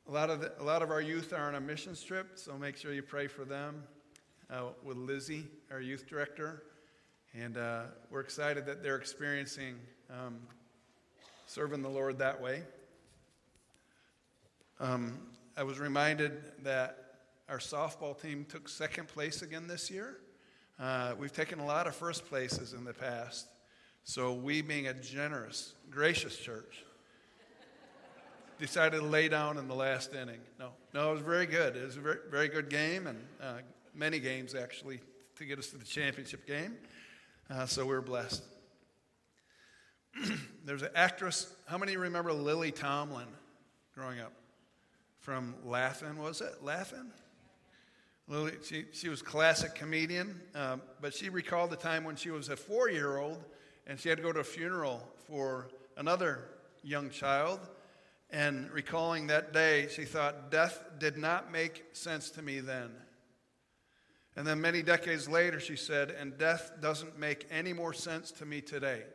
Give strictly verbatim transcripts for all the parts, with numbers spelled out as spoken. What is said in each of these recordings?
A lot of the, a lot of our youth are on a missions trip, so make sure you pray for them uh, with Lizzie, our youth director. And uh, we're excited that they're experiencing um, serving the Lord that way. Um, I was reminded that our softball team took second place again this year. Uh, we've taken a lot of first places in the past. So we, being a generous, gracious church, decided to lay down in the last inning. No, no, it was very good. It was a very, very good game, and uh, many games, actually, to get us to the championship game. Uh, so we were blessed. There's an actress. How many remember Lily Tomlin growing up? From Laugh-In, was it? Laugh-In? Lily, she, she was a classic comedian, um, but she recalled the time when she was a four-year-old and she had to go to a funeral for another young child. And recalling that day, she thought, death did not make sense to me then. And then many decades later, she said, and death doesn't make any more sense to me today.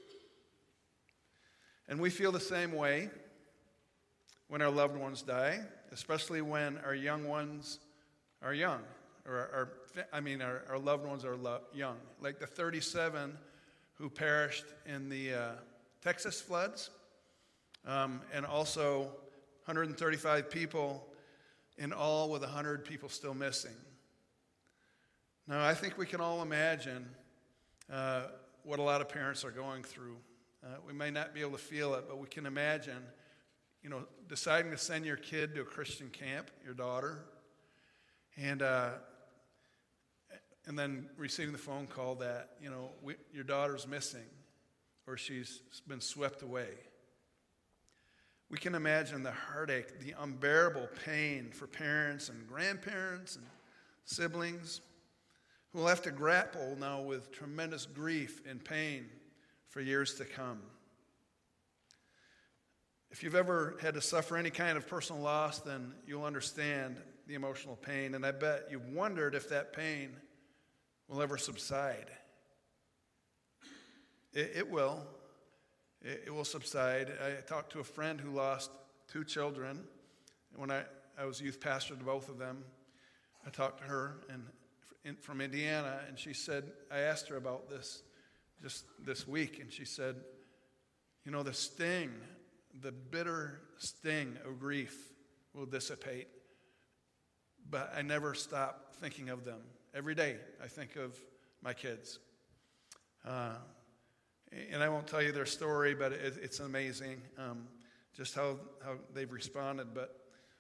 And we feel the same way when our loved ones die, especially when our young ones are young, or our, I mean, our, our loved ones are lo- young. Like the thirty-seven who perished in the uh, Texas floods, um, and also one hundred thirty-five people in all, with one hundred people still missing. Now, I think we can all imagine uh, what a lot of parents are going through. Uh, we may not be able to feel it, but we can imagine, you know, deciding to send your kid to a Christian camp, your daughter, and uh, and then receiving the phone call that, you know, we, your daughter's missing or she's been swept away. We can imagine the heartache, the unbearable pain for parents and grandparents and siblings who will have to grapple now with tremendous grief and pain for years to come. If you've ever had to suffer any kind of personal loss, then you'll understand the emotional pain. And I bet you've wondered if that pain will ever subside. It, it will. It, it will subside. I talked to a friend who lost two children. When I, I was youth pastor to both of them, I talked to her and in, from Indiana, and she said, I asked her about this just this week, and she said, you know, the sting, the bitter sting of grief will dissipate, but I never stop thinking of them. Every day I think of my kids. Uh, and I won't tell you their story, but it, it's amazing um, just how, how they've responded. But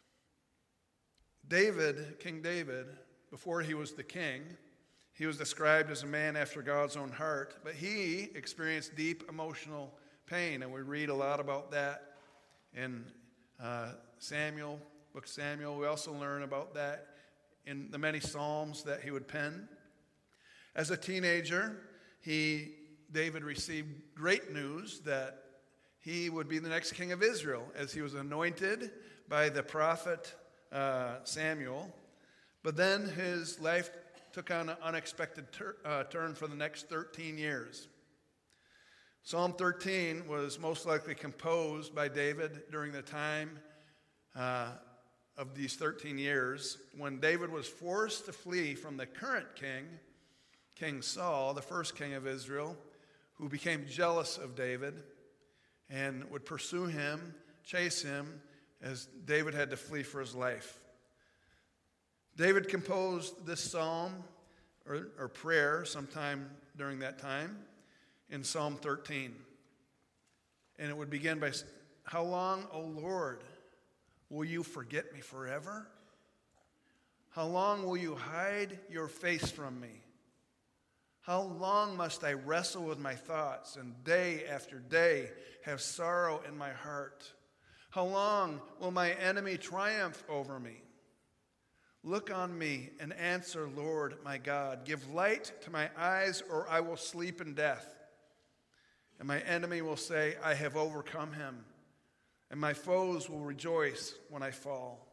David, King David, before he was the king, he was described as a man after God's own heart, but he experienced deep emotional pain, and we read a lot about that in uh, Samuel, book of Samuel. We also learn about that in the many psalms that he would pen. As a teenager, he, David received great news that he would be the next king of Israel, as he was anointed by the prophet uh, Samuel. But then his life took on an unexpected tur- uh, turn for the next thirteen years. Psalm thirteen was most likely composed by David during the time uh, of these thirteen years when David was forced to flee from the current king, King Saul, the first king of Israel, who became jealous of David and would pursue him, chase him, as David had to flee for his life. David composed this psalm or, or prayer sometime during that time in Psalm thirteen. And it would begin by, how long, O Lord, will you forget me forever? How long will you hide your face from me? How long must I wrestle with my thoughts and day after day have sorrow in my heart? How long will my enemy triumph over me? Look on me and answer, Lord, my God. Give light to my eyes, or I will sleep in death. And my enemy will say, I have overcome him. And my foes will rejoice when I fall.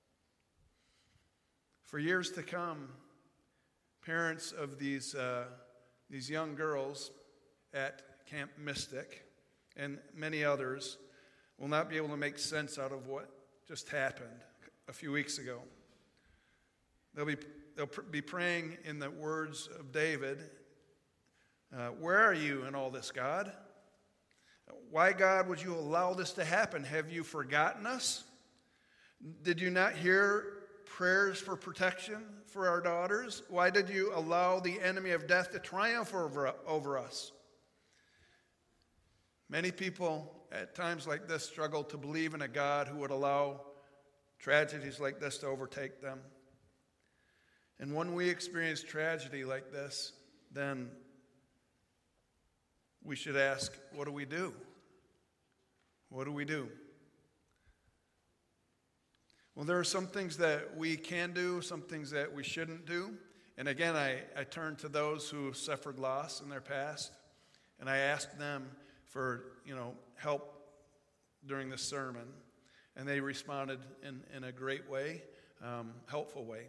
For years to come, parents of these, uh, these young girls at Camp Mystic and many others will not be able to make sense out of what just happened a few weeks ago. They'll be, they'll pr- be praying in the words of David, uh, where are you in all this, God? Why, God, would you allow this to happen? Have you forgotten us? Did you not hear prayers for protection for our daughters? Why did you allow the enemy of death to triumph over, over us? Many people at times like this struggle to believe in a God who would allow tragedies like this to overtake them. And when we experience tragedy like this, then we should ask, what do we do? What do we do? Well, there are some things that we can do, some things that we shouldn't do. And again, I, I turn to those who suffered loss in their past, and I ask them for, you know, help during this sermon. And they responded in, in a great way, um, helpful way.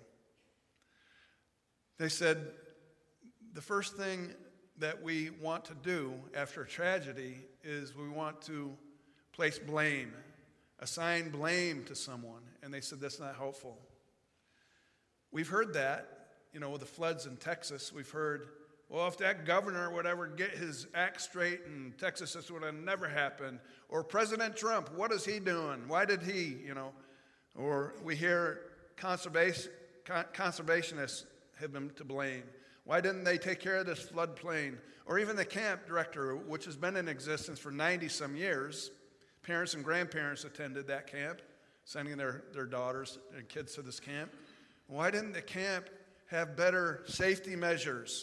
They said, the first thing that we want to do after a tragedy is we want to place blame, assign blame to someone. And they said that's not helpful. We've heard that, you know, with the floods in Texas. We've heard, well, if that governor would ever get his act straight in Texas, this would have never happened. Or President Trump, what is he doing? Why did he, you know? Or we hear conservation, conservationists have been to blame. Why didn't they take care of this floodplain? Or even the camp director, which has been in existence for ninety-some years. Parents and grandparents attended that camp, sending their, their daughters and kids to this camp. Why didn't the camp have better safety measures?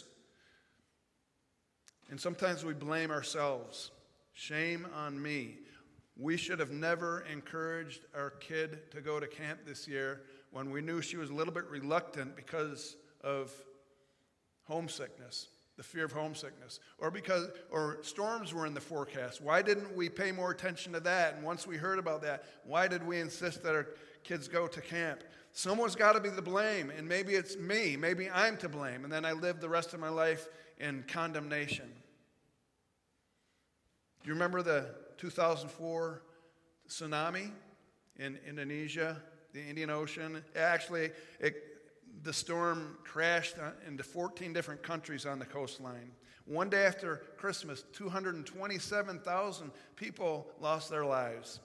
And sometimes we blame ourselves. Shame on me. We should have never encouraged our kid to go to camp this year when we knew she was a little bit reluctant because of homesickness, the fear of homesickness, or because or storms were in the forecast. Why didn't we pay more attention to that? And once we heard about that, why did we insist that our kids go to camp? Someone's got to be the blame, and maybe it's me. Maybe I'm to blame, and then I live the rest of my life in condemnation. Do you remember the two thousand four tsunami in Indonesia, the Indian Ocean? Actually, it The storm crashed into fourteen different countries on the coastline. One day after Christmas, two hundred twenty-seven thousand people lost their lives.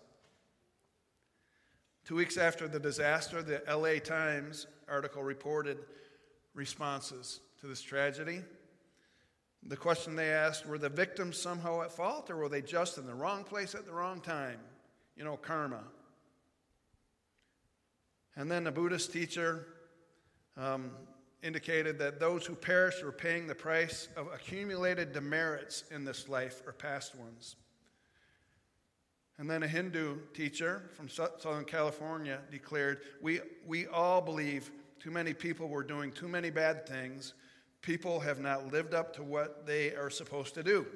Two weeks after the disaster, the L A Times article reported responses to this tragedy. The question they asked, were the victims somehow at fault, or were they just in the wrong place at the wrong time? You know, karma. And then a Buddhist teacher Um, indicated that those who perished were paying the price of accumulated demerits in this life or past ones. And then a Hindu teacher from Southern California declared, we, we all believe too many people were doing too many bad things. People have not lived up to what they are supposed to do.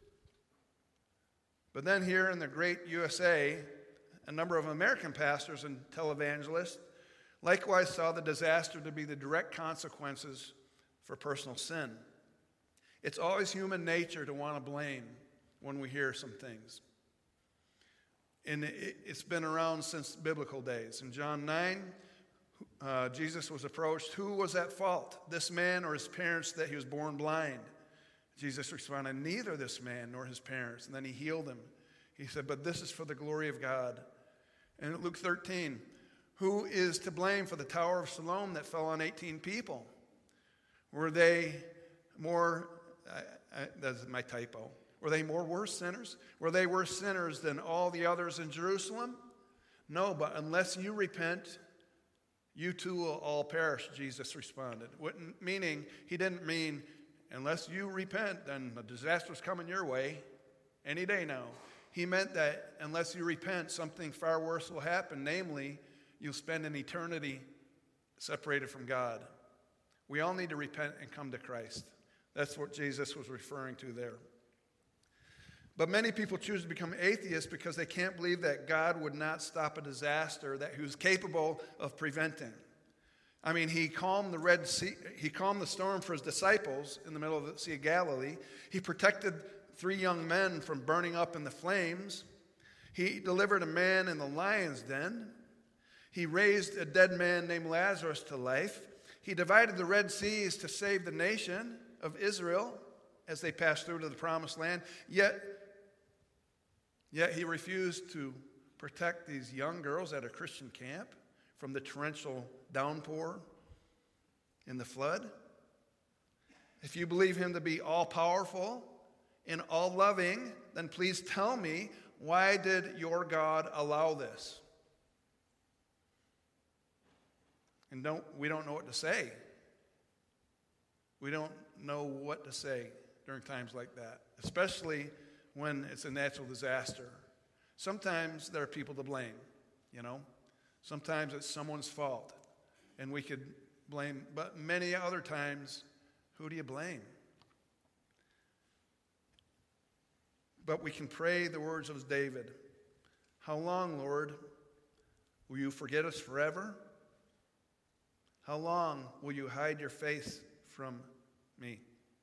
But then here in the great U S A, a number of American pastors and televangelists likewise saw the disaster to be the direct consequences for personal sin. It's always human nature to want to blame when we hear some things. And it's been around since biblical days. In John nine, uh, Jesus was approached. Who was at fault, this man or his parents, that he was born blind? Jesus responded, neither this man nor his parents. And then he healed him. He said, but this is for the glory of God. And in Luke thirteen, who is to blame for the Tower of Siloam that fell on eighteen people? Were they more, I, I, that's my typo, were they more worse sinners? Were they worse sinners than all the others in Jerusalem? No, but unless you repent, you too will all perish, Jesus responded. Meaning, he didn't mean, unless you repent, then the disaster's coming your way any day now. He meant that unless you repent, something far worse will happen, namely, you'll spend an eternity separated from God. We all need to repent and come to Christ. That's what Jesus was referring to there. But many people choose to become atheists because they can't believe that God would not stop a disaster that he was capable of preventing. I mean, he calmed the Red Sea, he calmed the storm for his disciples in the middle of the Sea of Galilee. He protected three young men from burning up in the flames. He delivered a man in the lion's den. He raised a dead man named Lazarus to life. He divided the Red Seas to save the nation of Israel as they passed through to the promised land. Yet, yet he refused to protect these young girls at a Christian camp from the torrential downpour in the flood. If you believe him to be all-powerful and all-loving, then please tell me, why did your God allow this? And don't we don't know what to say. We don't know what to say during times like that, especially when it's a natural disaster. Sometimes there are people to blame, you know. Sometimes it's someone's fault, and we could blame, but many other times, who do you blame? But we can pray the words of David. How long, Lord, will you forget us forever? How long will you hide your face from me?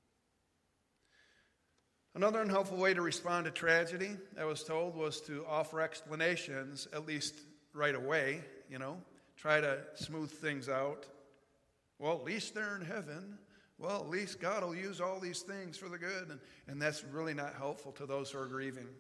Another unhelpful way to respond to tragedy, I was told, was to offer explanations, at least right away, you know. Try to smooth things out. Well, at least they're in heaven. Well, at least God will use all these things for the good. And, and that's really not helpful to those who are grieving.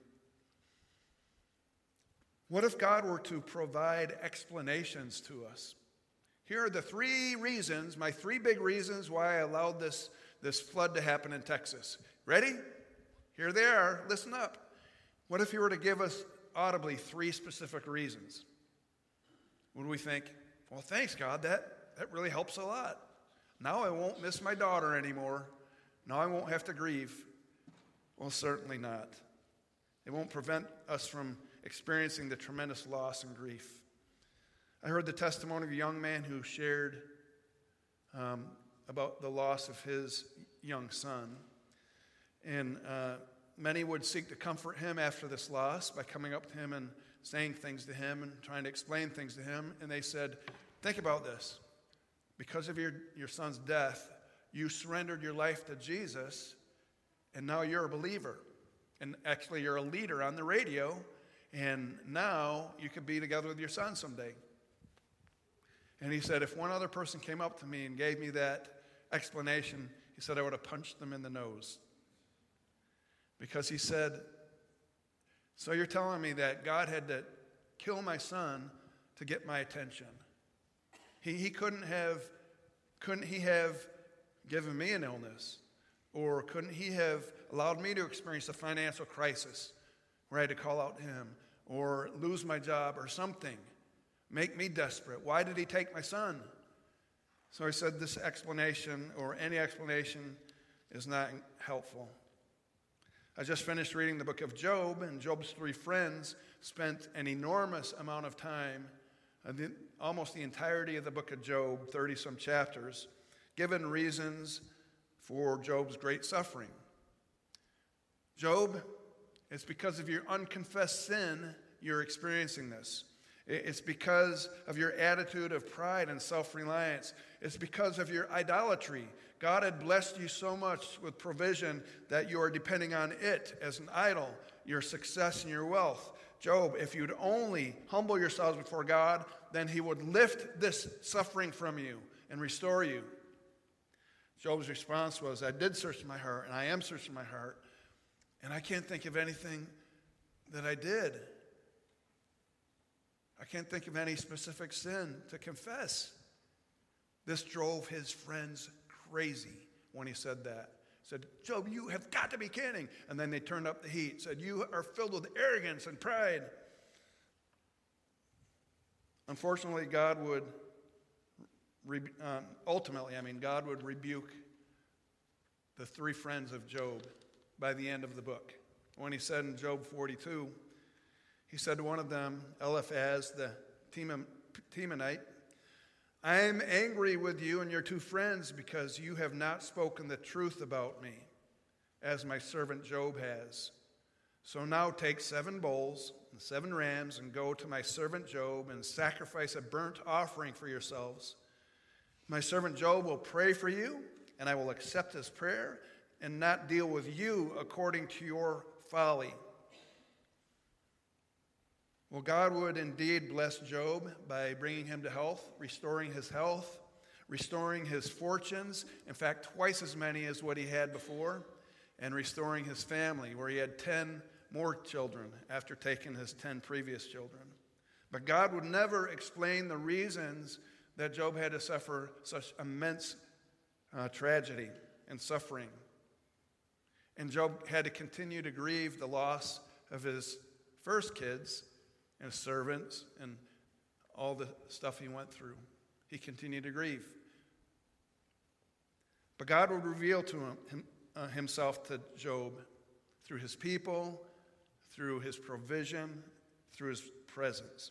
What if God were to provide explanations to us? Here are the three reasons, my three big reasons why I allowed this, this flood to happen in Texas. Ready? Here they are. Listen up. What if he were to give us audibly three specific reasons? Would we think, well, thanks, God, that, that really helps a lot. Now I won't miss my daughter anymore. Now I won't have to grieve. Well, certainly not. It won't prevent us from experiencing the tremendous loss and grief. I heard the testimony of a young man who shared um, about the loss of his young son. And uh, many would seek to comfort him after this loss by coming up to him and saying things to him and trying to explain things to him. And they said, think about this. Because of your, your son's death, you surrendered your life to Jesus, and now you're a believer. And actually, you're a leader on the radio, and now you could be together with your son someday. And he said, if one other person came up to me and gave me that explanation, he said I would have punched them in the nose. Because he said, so you're telling me that God had to kill my son to get my attention. He, he couldn't have, couldn't he have given me an illness? Or couldn't he have allowed me to experience a financial crisis where I had to call out to him? Or lose my job or something? Make me desperate. Why did he take my son? So he said this explanation, or any explanation, is not helpful. I just finished reading the book of Job, and Job's three friends spent an enormous amount of time, almost the entirety of the book of Job, thirty-some chapters, given reasons for Job's great suffering. Job, it's because of your unconfessed sin you're experiencing this. It's because of your attitude of pride and self-reliance. It's because of your idolatry. God had blessed you so much with provision that you are depending on it as an idol, your success and your wealth. Job, if you'd only humble yourselves before God, then he would lift this suffering from you and restore you. Job's response was, I did search my heart, and I am searching my heart, and I can't think of anything that I did. I can't think of any specific sin to confess. This drove his friends crazy when he said that. He said, Job, you have got to be kidding. And then they turned up the heat. Said, you are filled with arrogance and pride. Unfortunately, God would, um, ultimately, I mean, God would rebuke the three friends of Job by the end of the book. When he said in Job forty-two, he said to one of them, Eliphaz, the Temanite, I am angry with you and your two friends because you have not spoken the truth about me, as my servant Job has. So now take seven bulls and seven rams and go to my servant Job and sacrifice a burnt offering for yourselves. My servant Job will pray for you, and I will accept his prayer and not deal with you according to your folly. Well, God would indeed bless Job by bringing him to health, restoring his health, restoring his fortunes, in fact, twice as many as what he had before, and restoring his family, where he had ten more children after taking his ten previous children. But God would never explain the reasons that Job had to suffer such immense uh, tragedy and suffering. And Job had to continue to grieve the loss of his first kids and servants and all the stuff he went through. He continued to grieve. But God would reveal to him, him uh, himself to Job through his people, through his provision, through his presence.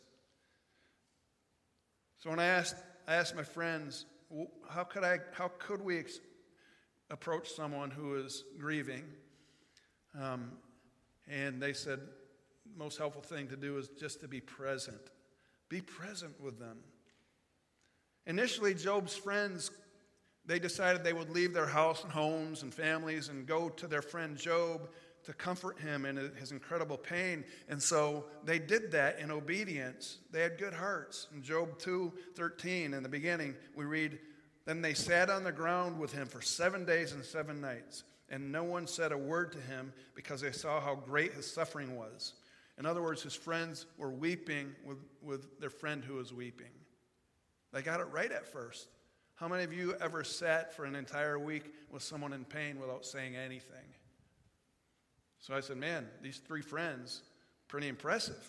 So when I asked, I asked my friends, how could I, how could we ex- approach someone who is grieving? Um, and they said, the most helpful thing to do is just to be present. Be present with them. Initially, Job's friends, they decided they would leave their house and homes and families and go to their friend Job to comfort him in his incredible pain. And so they did that in obedience. They had good hearts. In Job two thirteen, in the beginning, we read, "Then they sat on the ground with him for seven days and seven nights, and no one said a word to him because they saw how great his suffering was." In other words, his friends were weeping with, with their friend who was weeping. They got it right at first. How many of you ever sat for an entire week with someone in pain without saying anything? So I said, man, these three friends, pretty impressive.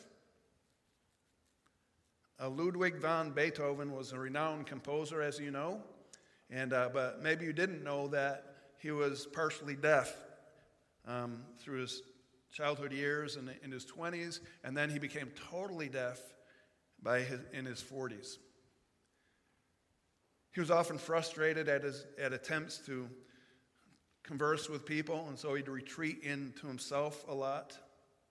Uh, Ludwig van Beethoven was a renowned composer, as you know, and uh, but maybe you didn't know that he was partially deaf um, through his childhood years and in his twenties, and then he became totally deaf by his, in his forties. He was often frustrated at his at attempts to converse with people, and so he'd retreat into himself a lot.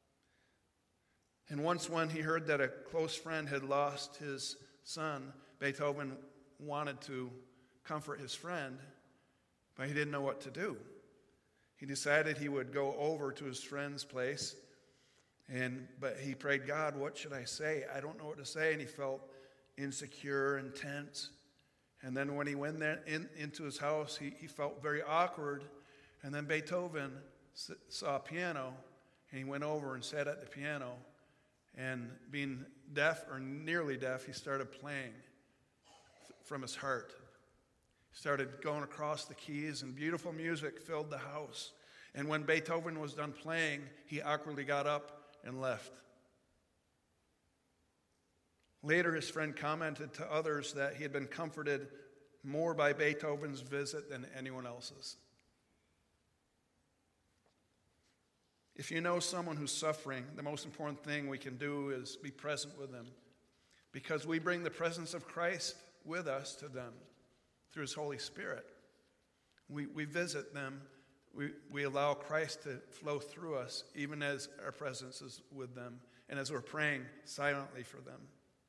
And once when he heard that a close friend had lost his son, Beethoven wanted to comfort his friend, but he didn't know what to do. He decided he would go over to his friend's place, and but he prayed, God, what should I say? I don't know what to say, and he felt insecure and tense. And then when he went there in, into his house, he, he felt very awkward. And then Beethoven saw a piano, and he went over and sat at the piano. And being deaf or nearly deaf, he started playing from his heart. He started going across the keys, and beautiful music filled the house. And when Beethoven was done playing, he awkwardly got up and left. Later, his friend commented to others that he had been comforted more by Beethoven's visit than anyone else's. If you know someone who's suffering, the most important thing we can do is be present with them, because we bring the presence of Christ with us to them through his Holy Spirit. We, we visit them. We, we allow Christ to flow through us, even as our presence is with them and as we're praying silently for them.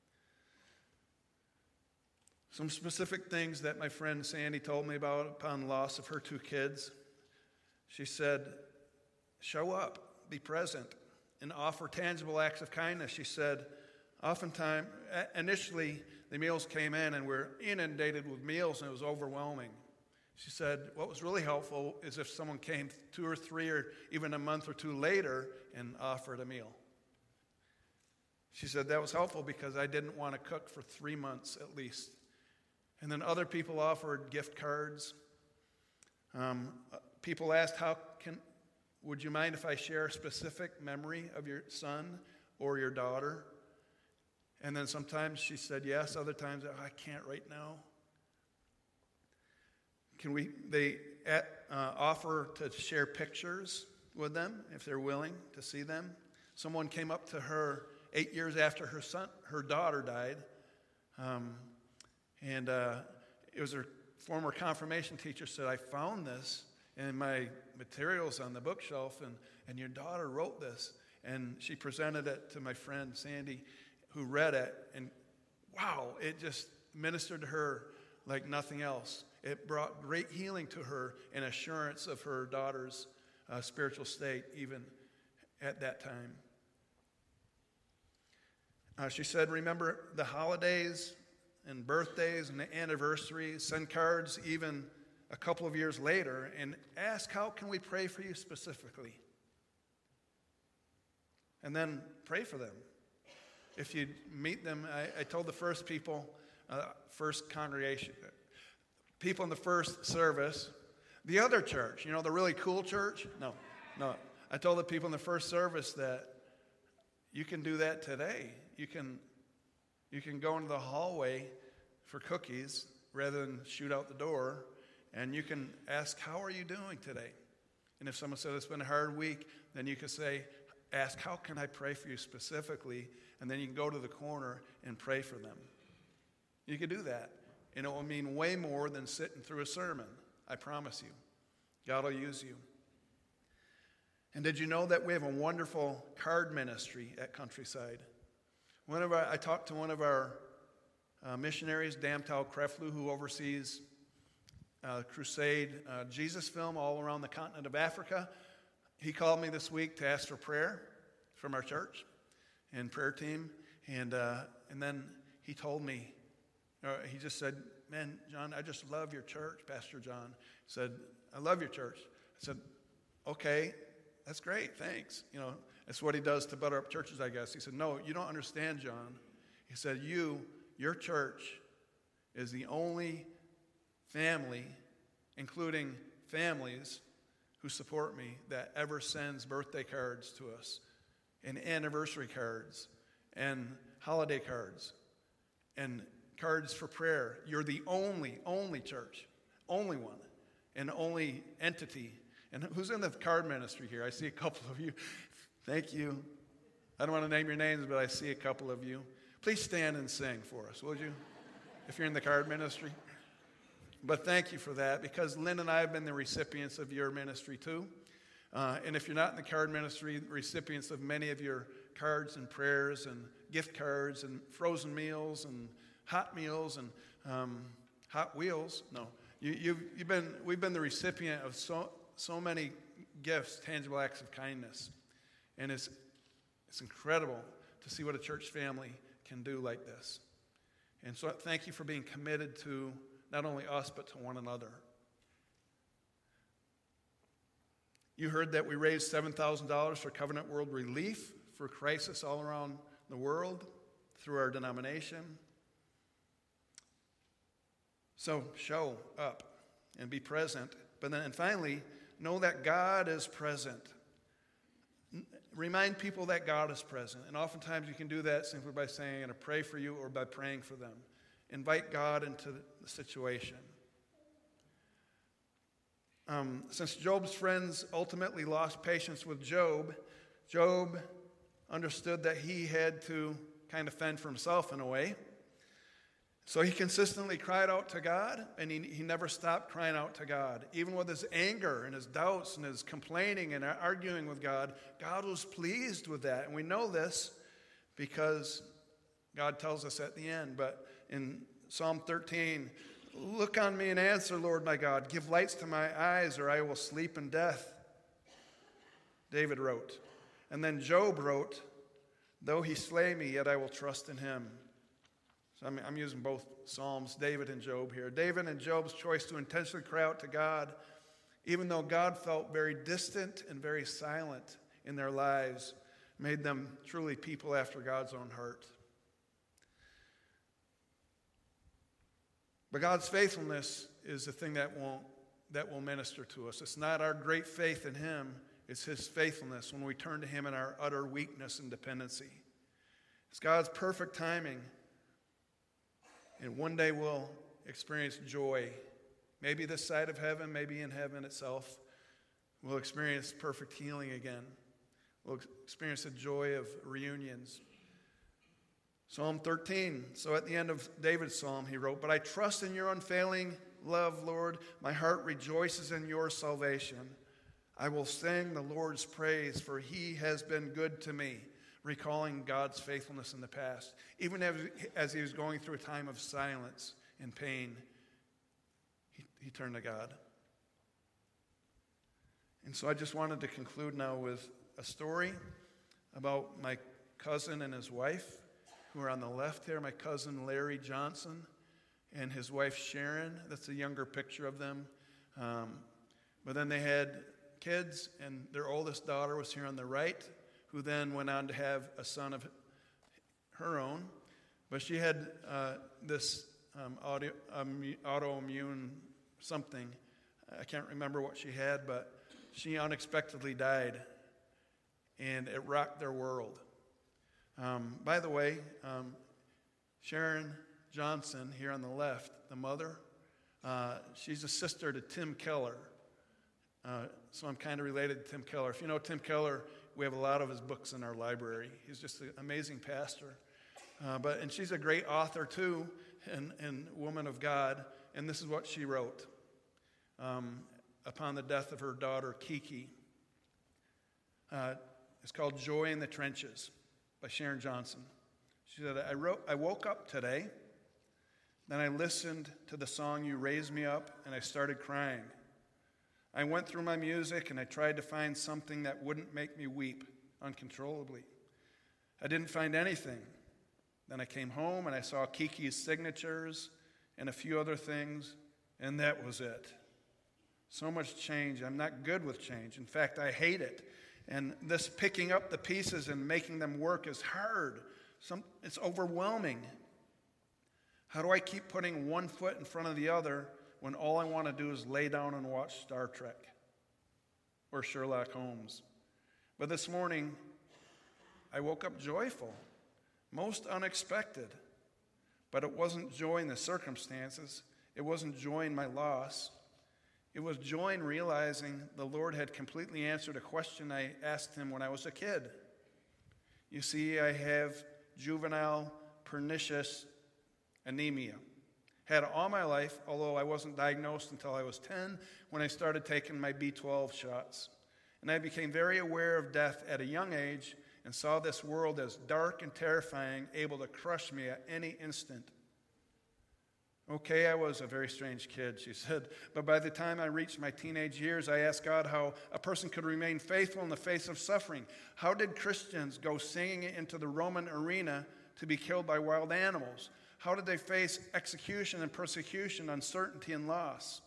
Some specific things that my friend Sandy told me about upon the loss of her two kids. She said, show up, be present, and offer tangible acts of kindness. She said, oftentimes, initially, the meals came in and we're inundated with meals, and it was overwhelming. She said, what was really helpful is if someone came two or three or even a month or two later and offered a meal. She said that was helpful because I didn't want to cook for three months at least. And then other people offered gift cards. Um, people asked, "How can? Would you mind if I share a specific memory of your son or your daughter?" And then sometimes she said yes. Other times, oh, I can't right now. Can we? They uh, offer to share pictures with them if they're willing to see them. Someone came up to her eight years after her son, her daughter died. Um, And uh, it was her former confirmation teacher said, I found this in my materials on the bookshelf, and, and your daughter wrote this. And she presented it to my friend Sandy, who read it. And wow, it just ministered to her like nothing else. It brought great healing to her and assurance of her daughter's uh, spiritual state, even at that time. Uh, she said, remember the holidays and birthdays and the anniversaries, send cards even a couple of years later, and ask, how can we pray for you specifically? And then pray for them. If you meet them, I, I told the first people, uh, first congregation, people in the first service, the other church, you know, the really cool church? No, no. I told the people in the first service that you can do that today. You can, you can go into the hallway for cookies rather than shoot out the door, and you can ask, how are you doing today? And if someone said it's been a hard week, then you can say, ask, how can I pray for you specifically? And then you can go to the corner and pray for them. You can do that. And it will mean way more than sitting through a sermon. I promise you. God will use you. And did you know that we have a wonderful card ministry at Countryside? One of our, I talked to one of our uh, missionaries, Damtao Kreflu, who oversees uh, Crusade uh, Jesus Film all around the continent of Africa. He called me this week to ask for prayer from our church and prayer team. And, uh, and then he told me, uh, he just said, man, John, I just love your church, Pastor John. He said, I love your church. I said, okay, that's great, thanks. You know, that's what he does to butter up churches, I guess. He said, no, you don't understand, John. He said, you, your church is the only family, including families who support me, that ever sends birthday cards to us and anniversary cards and holiday cards and cards for prayer. You're the only, only church, only one, and only entity. And who's in the card ministry here? I see a couple of you. Thank you. I don't want to name your names, but I see a couple of you. Please stand and sing for us, would you? If you're in the card ministry. But thank you for that, because Lynn and I have been the recipients of your ministry too. Uh, and if you're not in the card ministry, recipients of many of your cards and prayers and gift cards and frozen meals and hot meals and um, Hot Wheels. No, you, you've, you've been. We've been the recipient of so so many gifts, tangible acts of kindness, and it's it's incredible to see what a church family can do like this. And so, thank you for being committed to not only us, but to one another. You heard that we raised seven thousand dollars for Covenant World Relief for crisis all around the world through our denomination. So show up and be present. But then, and finally, know that God is present. Remind people that God is present. And oftentimes you can do that simply by saying, I'm going to pray for you, or by praying for them. Invite God into the situation. Um, since Job's friends ultimately lost patience with Job, Job understood that he had to kind of fend for himself in a way. So he consistently cried out to God, and he, he never stopped crying out to God. Even with his anger and his doubts and his complaining and arguing with God, God was pleased with that. And we know this because God tells us at the end. But in Psalm thirteen, look on me and answer, Lord my God. Give lights to my eyes, or I will sleep in death. David wrote. And then Job wrote, though he slay me, yet I will trust in him. So I'm, I'm using both Psalms, David and Job here. David and Job's choice to intentionally cry out to God, even though God felt very distant and very silent in their lives, made them truly people after God's own heart. But God's faithfulness is the thing that won't that will minister to us. It's not our great faith in him, it's his faithfulness when we turn to him in our utter weakness and dependency. It's God's perfect timing. And one day we'll experience joy. Maybe this side of heaven, maybe in heaven itself. We'll experience perfect healing again. We'll experience the joy of reunions. Psalm thirteen. So at the end of David's psalm, he wrote, but I trust in your unfailing love, Lord. My heart rejoices in your salvation. I will sing the Lord's praise, for he has been good to me. Recalling God's faithfulness in the past. Even as, as he was going through a time of silence and pain, he, he turned to God. And so I just wanted to conclude now with a story about my cousin and his wife. who are on the left here, my cousin Larry Johnson and his wife Sharon. That's a younger picture of them. Um, but then they had kids, and their oldest daughter was here on the right, who then went on to have a son of her own. But she had uh, this um, audio, um, autoimmune something. I can't remember what she had, but she unexpectedly died, and it rocked their world. Um, by the way, um, Sharon Johnson here on the left, the mother, uh, she's a sister to Tim Keller. Uh, so I'm kind of related to Tim Keller. If you know Tim Keller, we have a lot of his books in our library. He's just an amazing pastor. Uh, but and she's a great author too, and, and woman of God. And this is what she wrote um, upon the death of her daughter Kiki. Uh, it's called "Joy in the Trenches" by Sharon Johnson. She said, I, wrote, I woke up today, then I listened to the song "You Raise Me Up," and I started crying. I went through my music, and I tried to find something that wouldn't make me weep uncontrollably. I didn't find anything. Then I came home, and I saw Kiki's signatures and a few other things, and that was it. So much change. I'm not good with change. In fact, I hate it. And this picking up the pieces and making them work is hard. Some, it's overwhelming. How do I keep putting one foot in front of the other when all I want to do is lay down and watch Star Trek or Sherlock Holmes? But this morning, I woke up joyful, most unexpected. But it wasn't joy in the circumstances. It wasn't joy in my loss. It was joy in realizing the Lord had completely answered a question I asked him when I was a kid. You see, I have juvenile pernicious anemia. Had it all my life, although I wasn't diagnosed until I was ten when I started taking my B twelve shots. And I became very aware of death at a young age and saw this world as dark and terrifying, able to crush me at any instant. Okay, I was a very strange kid, she said, but by the time I reached my teenage years, I asked God how a person could remain faithful in the face of suffering. How did Christians go singing into the Roman arena to be killed by wild animals? How did they face execution and persecution, uncertainty and loss?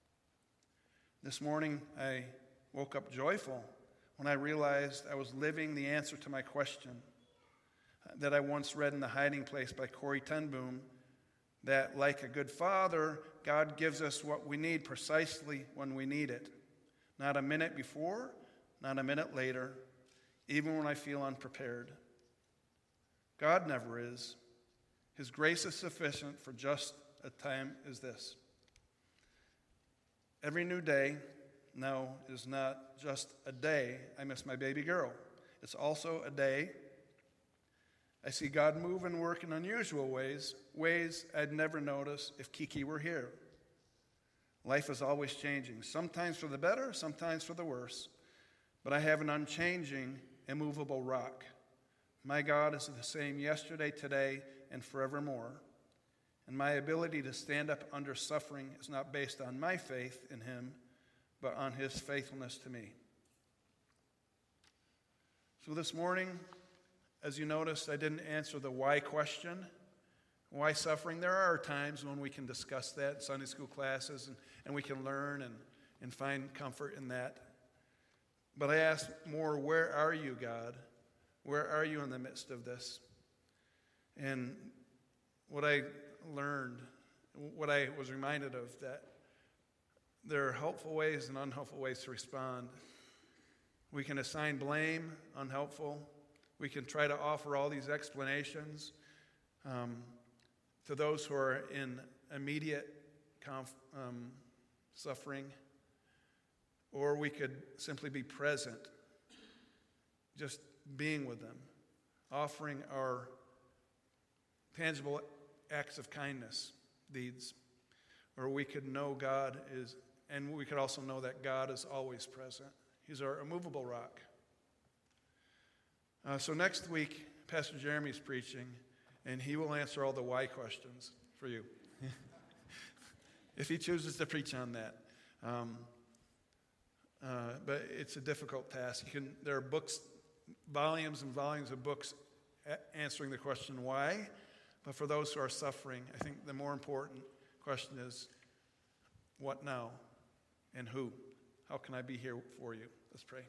This morning, I woke up joyful when I realized I was living the answer to my question that I once read in The Hiding Place by Corrie ten Boom, that like a good father, God gives us what we need precisely when we need it. Not a minute before, not a minute later, even when I feel unprepared. God never is. His grace is sufficient for just a time as this. Every new day, now, is not just a day I miss my baby girl. It's also a day I see God move and work in unusual ways, ways I'd never notice if Kiki were here. Life is always changing, sometimes for the better, sometimes for the worse. But I have an unchanging, immovable rock. My God is the same yesterday, today, and forevermore. And my ability to stand up under suffering is not based on my faith in him, but on his faithfulness to me. So this morning, as you noticed, I didn't answer the why question. Why suffering? There are times when we can discuss that in Sunday school classes, and, and we can learn and, and find comfort in that. But I asked more, where are you, God? Where are you in the midst of this? And what I learned, what I was reminded of, that there are helpful ways and unhelpful ways to respond. We can assign blame, unhelpful. We can try to offer all these explanations um, to those who are in immediate conf- um, suffering. Or we could simply be present, just being with them, offering our tangible acts of kindness, deeds. Or we could know God is, and we could also know that God is always present. He's our immovable rock. Uh, so next week, Pastor Jeremy's preaching, and he will answer all the why questions for you. If he chooses to preach on that. Um, uh, but it's a difficult task. You can, there are books, volumes and volumes of books a- answering the question why, but for those who are suffering, I think the more important question is, what now and who? How can I be here for you? Let's pray.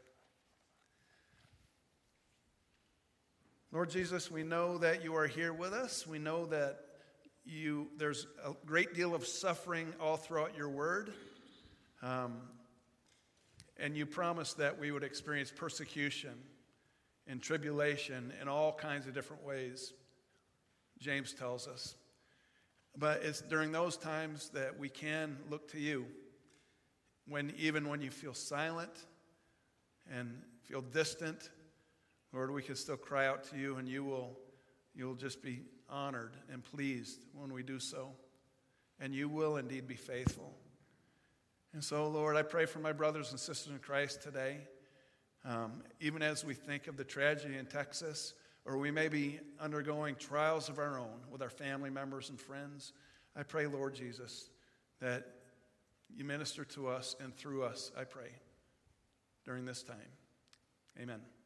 Lord Jesus, we know that you are here with us. We know that you there's a great deal of suffering all throughout your word. Um, and you promised that we would experience persecution and tribulation in all kinds of different ways, James tells us. But it's during those times that we can look to you, when even when you feel silent and feel distant, Lord, we can still cry out to you, and you will you'll just be honored and pleased when we do so. And you will indeed be faithful. And so, Lord, I pray for my brothers and sisters in Christ today, um, even as we think of the tragedy in Texas, or we may be undergoing trials of our own with our family members and friends. I pray, Lord Jesus, that you minister to us and through us, I pray, during this time. Amen.